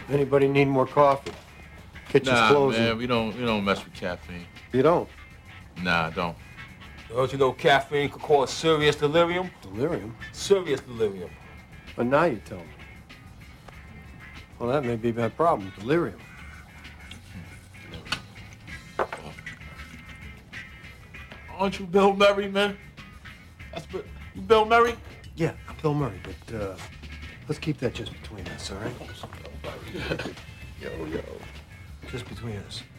Anybody need more coffee? Kitchen's Nah, closing. man, we don't mess with caffeine. You don't? Nah, I don't. Don't you know caffeine could cause serious delirium? Delirium? Serious delirium. But now you tell me. Well, that may be my problem. Delirium. Aren't you Bill Murray, man? You Bill Murray? Yeah, Bill Murray, but let's keep that just between us, all right? Yo. Just between us.